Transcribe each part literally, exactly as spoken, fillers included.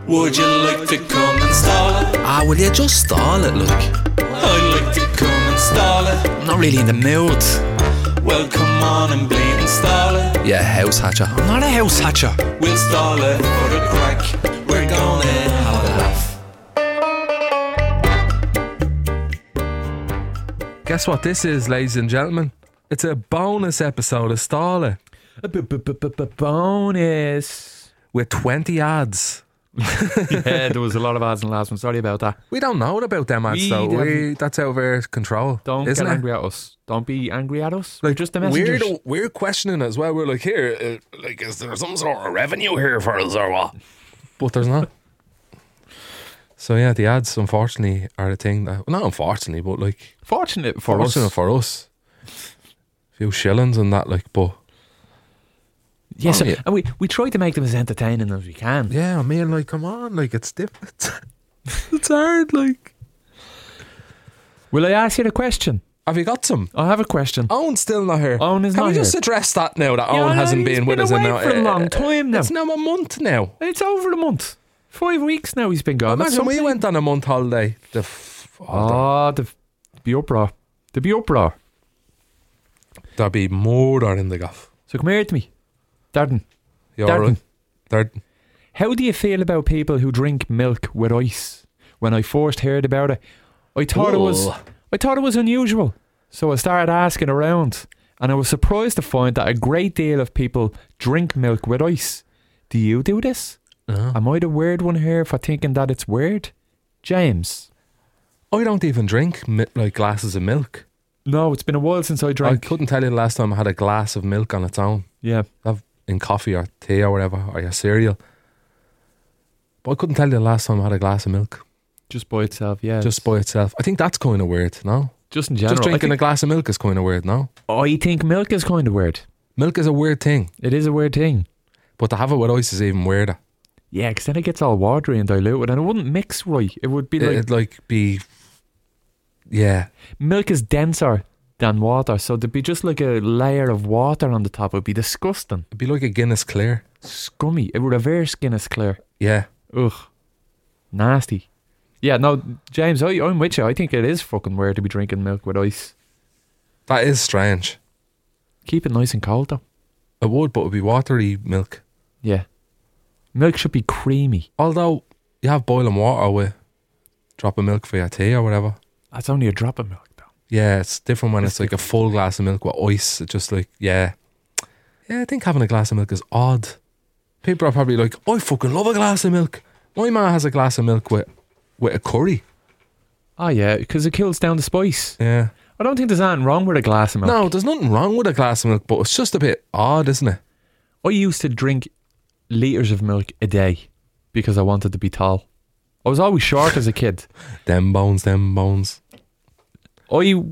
Would you like to come and stall it? Ah, will you just stall it, look? I'd like to come and stall it. I'm not really in the mood. Well, come on and bleed and stall it. Yeah, house hatcher. I'm not a house hatcher. We'll stall it for the crack. We're gonna have a laugh. Guess what this is, ladies and gentlemen? It's a bonus episode of Stall It. A b- b- b- b- bonus. With twenty ads. Yeah, there was a lot of ads in the last one. Sorry about that. We don't know about them ads We though. haven't- We, that's out of our control. Don't isn't get it? angry at us. Don't be angry at us. Like, We're just the messengers. We're, we're questioning it as well. We're like, here, uh, like, is there some sort of revenue here for us or what? But there's not. So yeah, the ads, unfortunately, are the thing that, well, not unfortunately, but like, Fortunate for fortunate us. for us. A few shillings and that, like, but Yes, Oh, yeah. and we, we try to make them as entertaining as we can. yeah, I mean, like, come on, like, it's different. It's hard, like. Will I ask you the question? Have you got some? I have a question. Owen's still not here. Owen is Can not we just here. address that now that Yeah, Owen I know, hasn't he's been with been us in away for a uh, long time now. It's now a month now. It's over a month. Five weeks now he's been gone. That's Imagine we something. went on a month holiday. The f- oh, Oh, the be uproar. The be uproar. there'd be murder in the gaff. So come here to me. Darden. You Darden. alright? Darden. How do you feel about people who drink milk with ice? When I first heard about it, I thought it was Ooh. I thought it was unusual. So I started asking around, and I was surprised to find that a great deal of people drink milk with ice. Do you do this? No. Am I the weird one here for thinking that it's weird? James? I don't even drink mi- like glasses of milk. No, it's been a while since I drank. I couldn't tell you the last time I had a glass of milk on its own. Yeah. Have in coffee or tea or whatever, or your cereal. But I couldn't tell you the last time I had a glass of milk. Just by itself, yeah. Just by itself. I think that's kind of weird, no? just in general. Just I drinking think, a glass of milk is kind of weird, no? I think milk is kind of weird. Milk is a weird thing, It is a weird thing. but to have it with ice is even weirder. Yeah, because then it gets all watery and diluted, and it wouldn't mix right. It would be like It'd like be, yeah. milk is denser than water, so there'd be just like a layer of water on the top. It'd be disgusting, It'd be like a Guinness Clear. scummy. It would reverse Guinness Clear. Yeah. Ugh, nasty. Yeah, no, James, I, I'm with you. I think it is fucking weird to be drinking milk with ice. That is strange. Keep it nice and cold though. It would, but it would be watery milk. Yeah, milk should be creamy. Although, you have boiling water with drop of milk for your tea or whatever. That's only a drop of milk though. Yeah, it's different when It's it's, like a full glass of milk with ice. It's just like, yeah. Yeah, I think having a glass of milk is odd. People are probably like, I fucking love a glass of milk. My man has a glass of milk with, with a curry. Oh yeah, because it cools down the spice. Yeah. I don't think there's anything wrong with a glass of milk. No, there's nothing wrong with a glass of milk, but it's just a bit odd, isn't it? I used to drink litres of milk a day because I wanted to be tall. I was always short as a kid. Them bones, them bones. I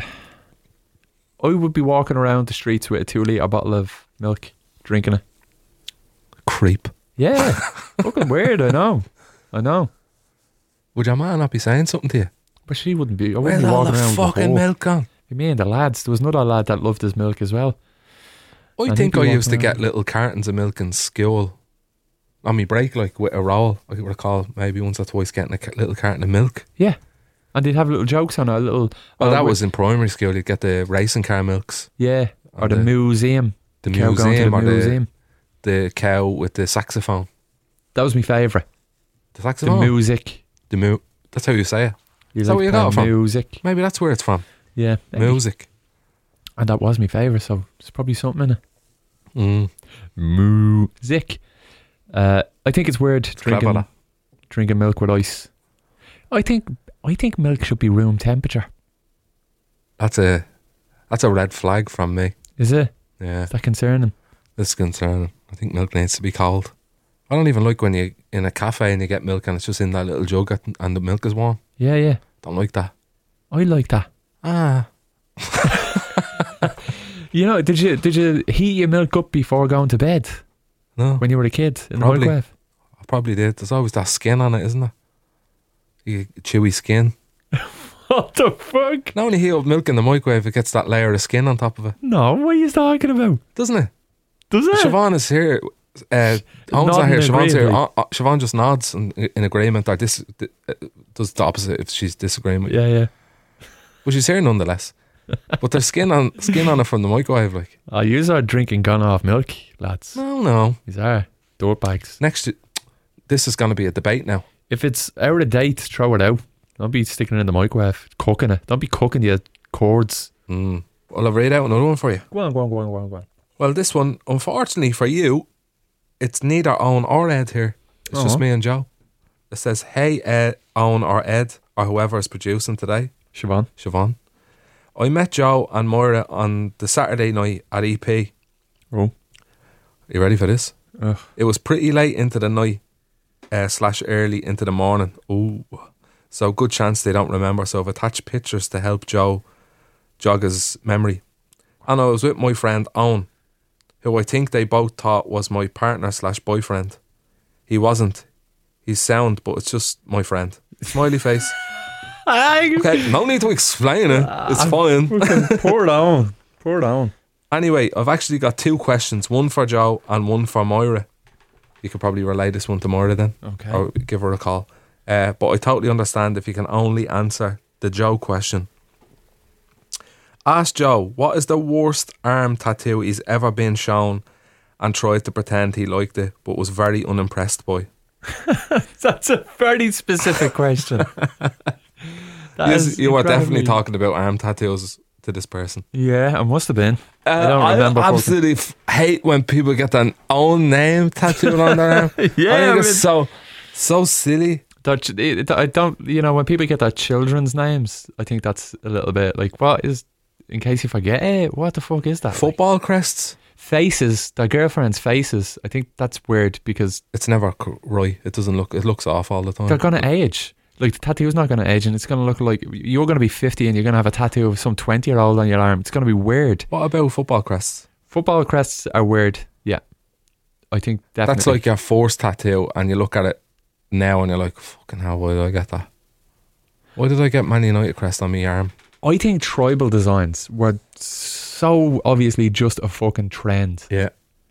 I would be walking around the streets with a two litre bottle of milk, drinking it. Creep. Yeah. Fucking weird, I know. I know. Would your man not be saying something to you? But she wouldn't be. I Where's wouldn't be all walking the around with a fucking whole- milk gone? Me and the lads. There was another lad that loved his milk as well. I And think he'd I be used to walking get around. little cartons of milk in school on my break, like with a roll. I could recall maybe once or twice getting a ca- little carton of milk. Yeah. And they'd have little jokes on it, a little... Well, oh, that we- was in primary school. You'd get the racing car milks, Yeah. Or and the, the- museum. the Cow going to museum, the or the, museum. the cow with the saxophone. That was my favourite. The The saxophone? music. The mu- That's how you say it. You Is that like where you got it playing from? music. Maybe that's where it's from. Yeah. Music. And that was my favourite, so there's probably something in it. Mm. Music. Uh, I think it's weird clever, drinking that. drinking milk with ice. I think I think milk should be room temperature. That's a that's a red flag from me. Is it? Yeah, Is that concerning? this is concerning. I think milk needs to be cold. I don't even like when you in a cafe and you get milk and it's just in that little jug at- and the milk is warm. Yeah, yeah. Don't like that. I like that. Ah, You know, did you did you heat your milk up before going to bed no, when you were a kid in Probably. the microwave? I probably did. There's always that skin on it, isn't there? You chewy skin. What the fuck? Now when you heat up milk in the microwave, it gets that layer of skin on top of it, No, what are you talking about? doesn't it? Does it? Siobhan is here Uh, Owen's not Nodding here. Siobhan's here. agreeably. Uh, uh, Siobhan just nods in, in agreement, or dis, di- uh, does the opposite if she's disagreeing with you. Yeah, yeah. But she's here nonetheless. But there's skin on skin on it from the microwave. Like, Oh, yous are drinking gone off milk, lads. no, no. These are dirtbags. Next, to- this is going to be a debate now. If it's out of date, throw it out. Don't be sticking it in the microwave, cooking it. Don't be cooking the cords. Mm. Well, I'll read out another one for you. Go on, go on, go on, go on, go on. Well, this one, unfortunately for you, it's neither Owen or Ed here. It's Oh. just me and Joe. It says, "Hey, Ed, Owen or Ed, or whoever is producing today, Siobhan. Siobhan. I met Joe and Moira on the Saturday night at E P. Oh. You ready for this? Ugh. It was pretty late into the night, uh, slash early into the morning. Ooh. So good chance they don't remember. So I've attached pictures to help Joe jog his memory. And I was with my friend Owen, who I think they both thought was my partner slash boyfriend. He wasn't. He's sound, but it's just my friend. Smiley face. Okay, no need to explain it. It's fine. Pour it on. Pour it on. Anyway, I've actually got two questions. One for Joe and one for Moira. You could probably relay this one to Moira then. Okay. Or give her a call. Uh, but I totally understand if you can only answer the Joe question. Ask Joe, what is the worst arm tattoo he's ever been shown and tried to pretend he liked it but was very unimpressed by? That's a very specific question. That Yes, is you are definitely incredibly- talking about arm tattoos to this person. Yeah, I must have been. Uh, I don't remember. I fucking- absolutely f- hate when people get their own name tattooed on their arm. Yeah, I think I it's mean- so so silly. That, it- I don't, you know, when people get their children's names, I think that's a little bit like, what is, in case you forget it, what the fuck is that? Like, Football crests. faces, their girlfriend's faces. I think that's weird because It's never c- right. It doesn't look. It looks off all the time. they're going to age. Like, the tattoo's not going to age, and it's going to look like you're going to be fifty and you're going to have a tattoo of some twenty year old on your arm. It's going to be weird. What about football crests? Football crests are weird. Yeah. I think definitely. That's like your forced tattoo, and you look at it now and you're like, fucking hell, why did I get that? Why did I get Man United crest on my arm? I think tribal designs were so obviously just a fucking trend. Yeah.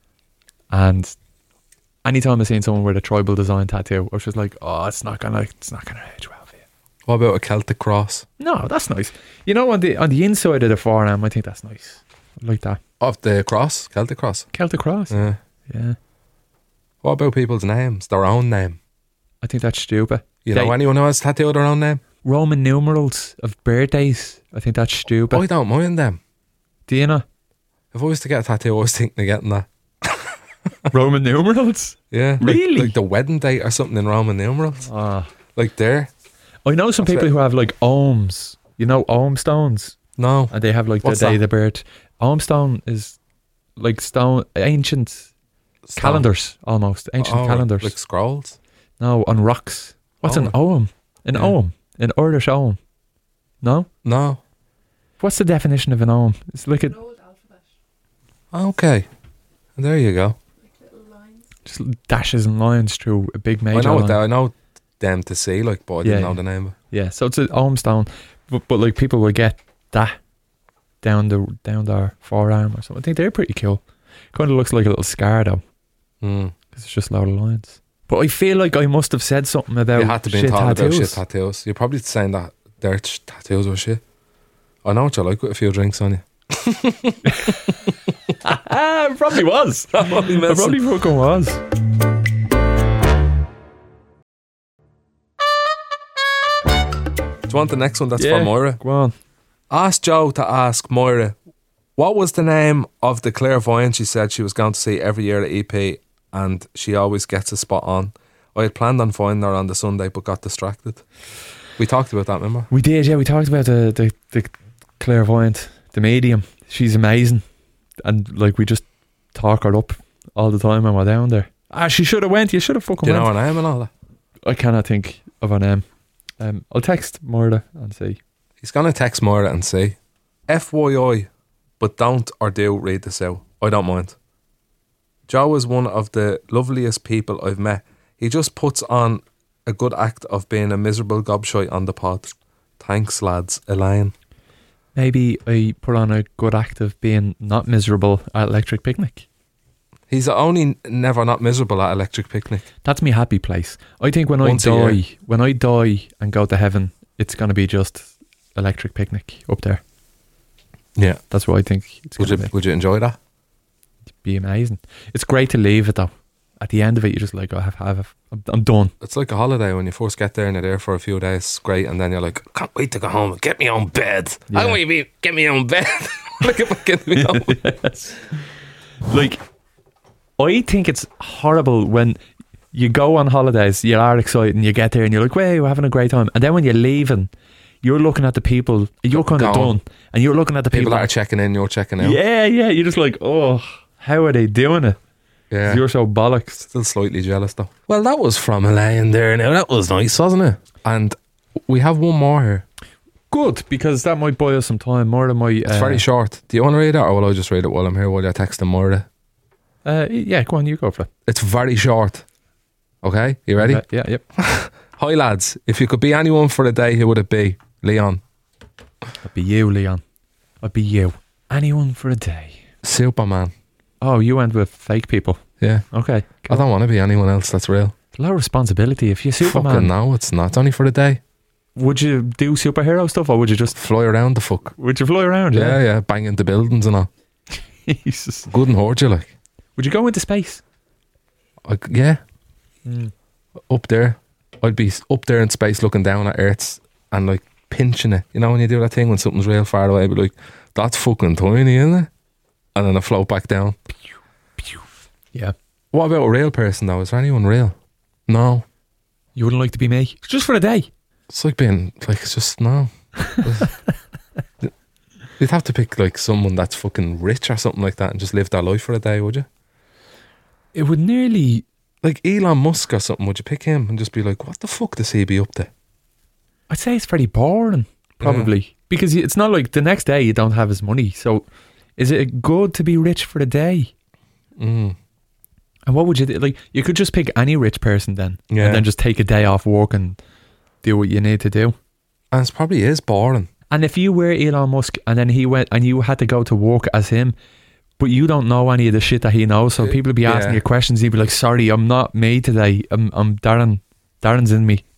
And anytime I've seen someone with a tribal design tattoo, I was just like, oh, it's not gonna, it's not gonna age well for you. What about a Celtic cross? No, that's nice. You know, on the on the inside of the forearm, I think that's nice. I like that. Of the cross? Celtic cross? Celtic cross. Yeah. Yeah, What about people's names? Their own name? I think that's stupid. You They- know anyone who has tattooed their own name? Roman numerals of birthdays, I think that's stupid. I don't mind them. Do you know? If I was to get a tattoo, I was thinking of getting that. Roman numerals? Yeah. Like- Really? Like, the wedding date or something in Roman numerals. Ah, Like there. I know some That's people it. who have like ohms. You know, ohm stones, No. and they have like What's the day that? of the birth. Ohm stone is like stone, ancient Stone. calendars almost, ancient Oh, calendars. Like scrolls. No, on rocks. What's an ohm? An Yeah. ohm, an Irish ohm. No, No. what's the definition of an ohm? It's like a An old alphabet, Okay. There you go. like little lines. just dashes and lines through a big major. I know line. what they, I know them to see, like, but I didn't Yeah. know the name. Yeah, so it's an ohm stone, but, but like people will get that down the down their forearm or something. I think they're pretty cool. Kind of looks like a little scar though, Mm. because it's just a lot of lines. But I feel like I must have said something about You had to be shit talking about tattoos. shit tattoos. You're probably saying that their ch- tattoos were shit. I know what you like with a few drinks on you. Ah, it probably was. I'm only It messing. probably fucking was. Do you want the next one? That's Yeah. for Moira. Go on. Ask Joe to ask Moira, what was the name of the clairvoyant she said she was going to see every year at E P and she always gets a spot on? I had planned on finding her on the Sunday but got distracted. We talked about that, remember? We did, yeah. We talked about the, the, the clairvoyant, the medium. She's amazing. And like we just talk her up all the time when we're down there. Ah, she should have went. You should have fucking Do you went. know her name and all that? I cannot think of her name. Um, I'll text Moira and see. He's going to text Moira and say, F Y I, but don't or do read this out. I don't mind. Joe is one of the loveliest people I've met. He just puts on a good act of being a miserable gobshite on the pod. Thanks, lads. Elaine. Maybe I put on a good act of being not miserable at Electric Picnic. He's only never not miserable at Electric Picnic. That's my happy place. I think when Once a I die, year. when I die and go to heaven, it's going to be just Electric Picnic up there. Yeah. That's what I think it's Would going you to Would you enjoy that? be. Amazing. It's great to leave it though. At the end of it, you're just like, I have, have, I'm, I'm done. It's like a holiday when you first get there and you're there for a few days. It's great, and then you're like, can't wait to go home and get me own bed. Yeah. I want you to get me own bed. Look at me getting me home. Yes. Like, I think it's horrible when you go on holidays, you are excited and you get there and you're like, wow, we're having a great time. And then when you're leaving, you're looking at the people, you're kind of Gone. done. And you're looking at the people, People that are checking in, you're checking out. yeah, yeah, you're just like, oh, how are they doing it? Yeah. You're so bollocks. Still slightly jealous though. Well, that was from Elaine there now. That was nice, wasn't it? And we have one more here. Good, because that might buy us some time, more than my... It's uh, very short. Do you want to read it, or will I just read it while I'm here while you're texting Moira? Uh, yeah, go on, you go for it. It's very short. Okay, you ready? Uh, yeah, yep. Hi lads, if you could be anyone for a day, who would it be? Leon. I'd be you, Leon. I'd be you. Anyone for a day. Superman. Oh, you went with fake people. Yeah. Okay. I don't want to be anyone else that's real. Low responsibility. If you're Superman, Fucking no, it's not. It's only for a day. would you do superhero stuff or would you just Fly around the fuck. would you fly around? Yeah, yeah, bang into buildings and all. Jesus. Good and hurt you, like. Would you go into space? I, yeah, Mm. up there. I'd be up there in space looking down at Earth's and like pinching it. You know when you do that thing when something's real far away, but like, that's fucking tiny, isn't it? And then I float back down. Yeah. What about a real person though? Is there anyone real? No. You wouldn't like to be me? Just for a day. It's like being like, it's just no. You'd have to pick like someone that's fucking rich or something like that and just live their life for a day, would you? It would nearly... Like Elon Musk or something, would you pick him and just be like, what the fuck does he be up to? I'd say it's very boring, probably. Because it's not like the next day you don't have his money. So is it good to be rich for a day? Mm. And what would you do? Like, you could just pick any rich person then. Yeah. And then just take a day off work and do what you need to do. And it probably is boring. And if you were Elon Musk and then he went and you had to go to work as him, but you don't know any of the shit that he knows, so people would be asking Yeah. you questions, he'd be like, sorry, I'm not me today. I'm, I'm Darren. Darren's in me.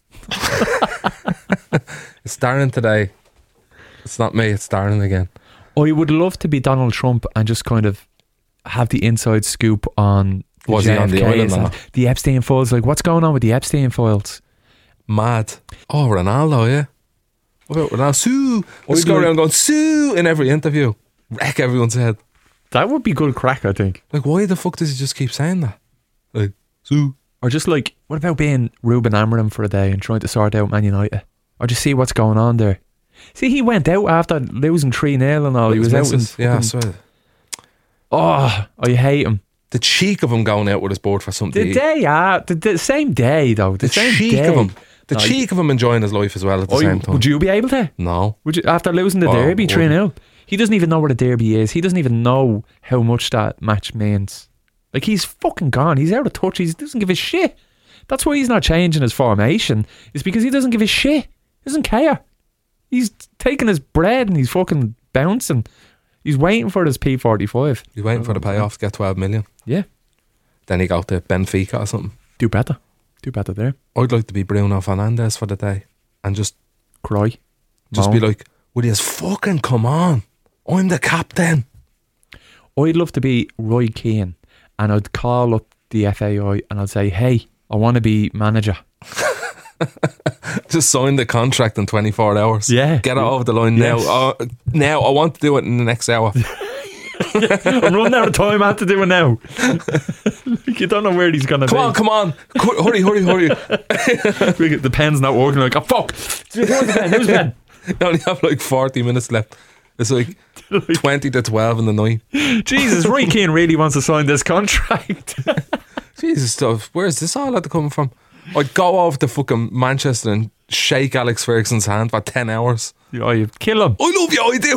It's Darren today. It's not me, it's Darren again. I would love to be Donald Trump and just kind of have the inside scoop on the Was he on the J F K island and or stuff. The Epstein files. Like, what's going on with the Epstein files? Mad. Oh, Ronaldo, yeah. What about Ronaldo? Sue! I'd Just go like- around going, Sue! In every interview. Wreck everyone's head. That would be good crack, I think. Like, why the fuck does he just keep saying that? Like, Sue. Or just like, what about being Ruben Amorim for a day and trying to sort out Man United? Or just see what's going on there. See, he went out after losing three nil and all. He was out in missus. Yeah, I fucking- swear. Oh, I hate him. The cheek of him going out with his board for something to The eat. day, ah, the, the same day though. The, The same cheek day. of him. The No, cheek of him enjoying his life as well at the I- same time. Would you be able to? No. Would you, after losing the Oh, derby three wouldn't. nil? He doesn't even know what a derby is. He doesn't even know how much that match means. Like, he's fucking gone. He's out of touch. He doesn't give a shit. That's why he's not changing his formation. It's because he doesn't give a shit. He doesn't care. He's taking his bread and he's fucking bouncing. He's waiting for his P forty-five. He's waiting for the payoff to get twelve million. Yeah. Then he got to Benfica or something. Do better. Do better there. I'd like to be Bruno Fernandes for the day and just Cry. just Moan. be like, would you fucking come on? I'm the captain. I'd love to be Roy Keane and I'd call up the F A I and I'd say, hey, I want to be manager. Just sign the contract in twenty-four hours. Yeah. Get it over the line Yes. now. Uh, now, I want to do it in the next hour. I'm running out of time. I have to do it now. Like, you don't know where he's going to be. Come on, come on. Qu- hurry, hurry, hurry. The pen's not working. Like, oh, fuck. Who's the pen? Who's the pen? You only have like forty minutes left. It's like twenty to twelve in the night. Jesus, Roy Keane really wants to sign this contract. Jesus stuff. Where's this all had to come from? I'd go over to fucking Manchester and shake Alex Ferguson's hand for ten hours. Oh, you kill him. I love you, I do.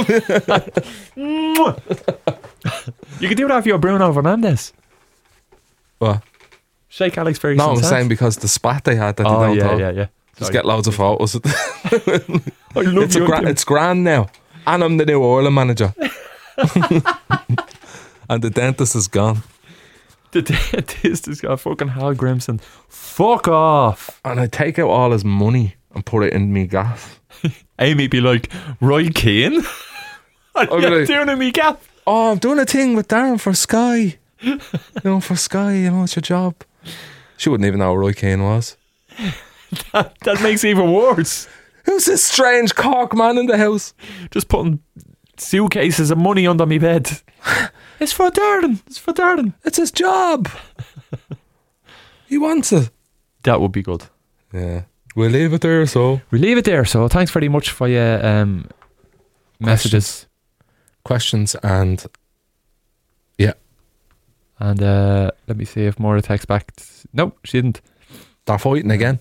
I love you. You could do that if you're Bruno Fernandes. What? Shake Alex Ferguson's No, I'm hand. saying because the spat they had that they Oh, don't yeah, talk. yeah, yeah. Just Sorry. get loads of photos. I love it's, a you. gra- it's grand now. And I'm the new Ireland manager. And the dentist is gone. The dentist has got fucking Hal Grimson. Fuck off. And I take out all his money and put it in me gaff. Amy be like, Roy Keane? What are I'd be you like- doing in me gap? Oh, I'm doing a thing with Darren for Sky. You know, for Sky, you know, it's your job. She wouldn't even know who Roy Keane was. That, that makes it even worse. Who's this strange Cork man in the house? Just putting suitcases of money under me bed. It's for Darren. It's for Darren. It's his job. He wants it. That would be good. Yeah. We'll leave it there, so. We leave it there. So thanks very much for your um, messages. Questions and. Yeah. And uh, let me see if Maura texts back. No, she didn't. They're fighting again.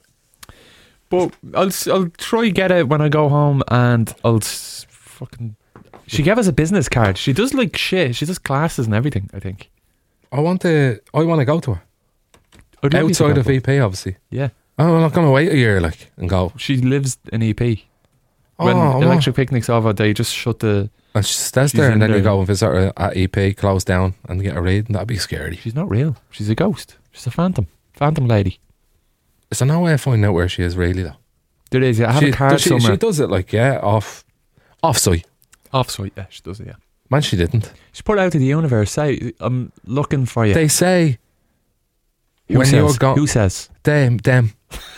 But I'll I'll try get it when I go home, and I'll s- fucking. She gave us a business card. She does like shit. She does classes and everything. I think. I want to. I want to go to her. I'd love you to Outside go, of E P, obviously. Yeah, Oh, I'm not going to wait a year, like, and go. she lives in E P. When Oh, electric picnics over, they just shut the. And she stays She's there, in and then there. you go and visit her at E P, close down, and get a read, and that'd be scary. She's not real. She's a ghost. She's a phantom. Phantom lady. Is there no way of finding out where she is, really, though? There is. Yeah, I have she, a card does she, somewhere. she does it, like, yeah, off off site. Off site. Yeah, she does it. Yeah. Man, she didn't. She put it out to the universe. Say, I'm looking for you. They say, Who when says? you're gone. Who says? Them, them.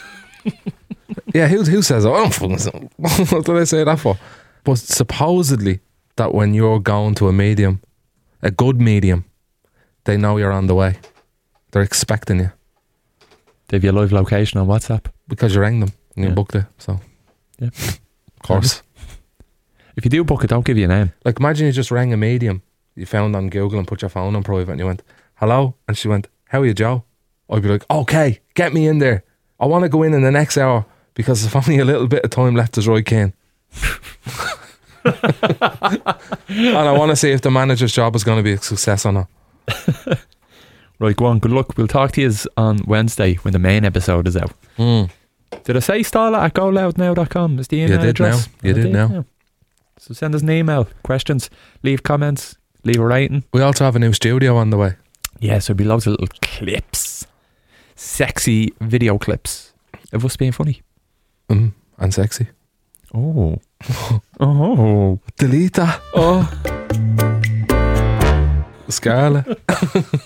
Yeah, who, who says that? I don't fucking know. What did I say that for? But supposedly, that when you're going to a medium, a good medium, they know you're on the way. They're expecting you They've your live location on WhatsApp. because you rang them and you Yeah. booked it. So, Yeah. of course. If you do book it, don't give you a name. Like, imagine you just rang a medium you found on Google and put your phone on private and you went, hello? And she went, how are you, Joe? I'd be like, okay, get me in there. I want to go in in the next hour because there's only a little bit of time left as Roy Keane. And I want to see if the manager's job is going to be a success or not. Right, go on. Good luck. We'll talk to you on Wednesday when the main episode is out. Mm. Did I say stall at go loud now dot com? Is the email You did address? now. You I did now. So send us an email. Questions. Leave comments. Leave a rating. We also have a new studio on the way. Yeah, so there'll be loads of little clips. Sexy video clips of us being funny. Mm. And sexy. Oh. oh. Delete that. Oh. Scarlet.